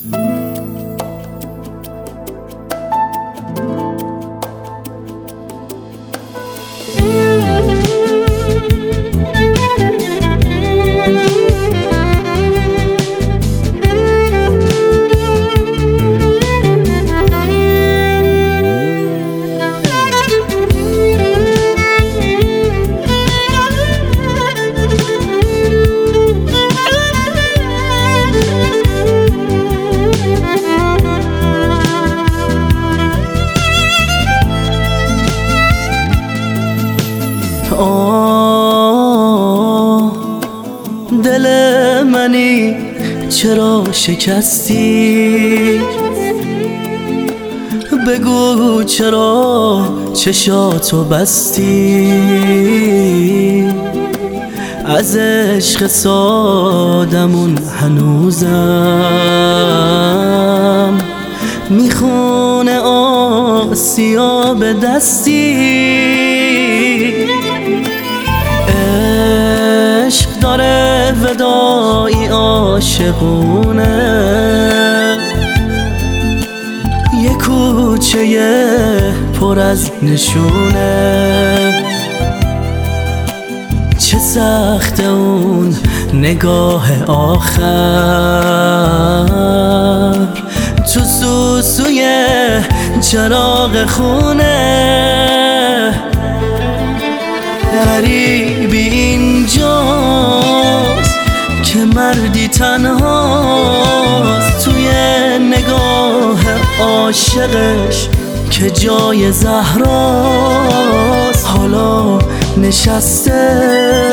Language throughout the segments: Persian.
دل منی چرا شکستی؟ بگو چرا چشاتو بستی؟ از عشق سادمون هنوزم میخونه آسیاب دستی. عشق داره ودایی عاشقونه، یه کوچه پر از نشونه. چه سخت اون نگاه آخر تو سوسوی چراغ خونه. غریبی اینجاست که مردی تنهاست توی نگاه عاشقش که جای زهراست. حالا نشسته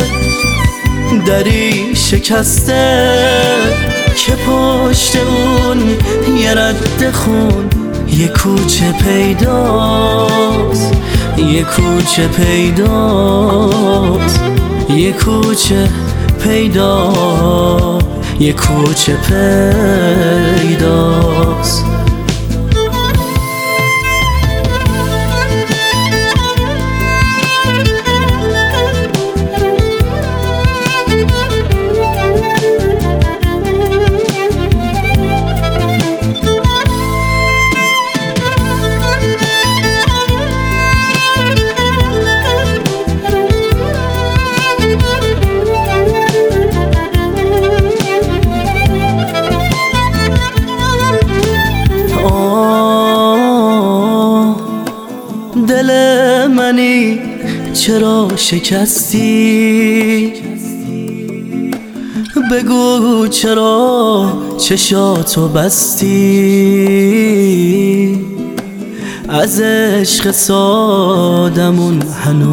دری شکسته که پشت اون یه رد خون یه کوچه پیداست، یه کوچه پیداست، یه کوچه پیدا، یه کوچه پیداست. دل منی چرا شکستی؟ بگو چرا چشاتو بستی؟ از عشق سادمون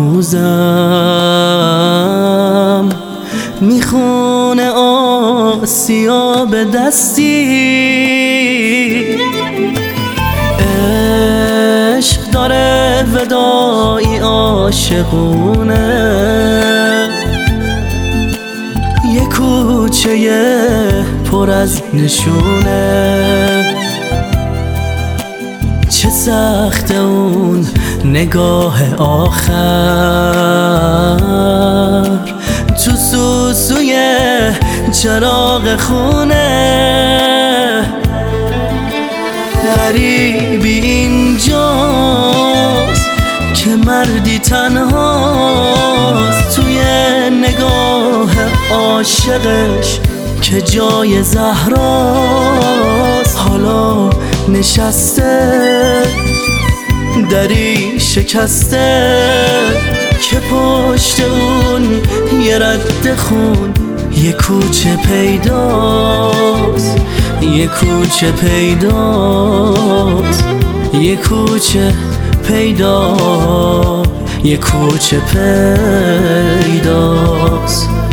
هنوزم میخونه آسیاب دستی. عشق داره ودایی عاشقونه، یه کوچه پر از نشونه. چه سخت اون نگاه آخر تو سوسوی چراغ خونه. غریبی اینجاست که مردی تنهاست توی نگاه عاشقش که جای زهراست. حالا نشسته دری شکسته که پشت اون یه رد خون یه کوچه پیداست، یه کوچه پیداست، یه کوچه پیدا، یه کوچه پیداست.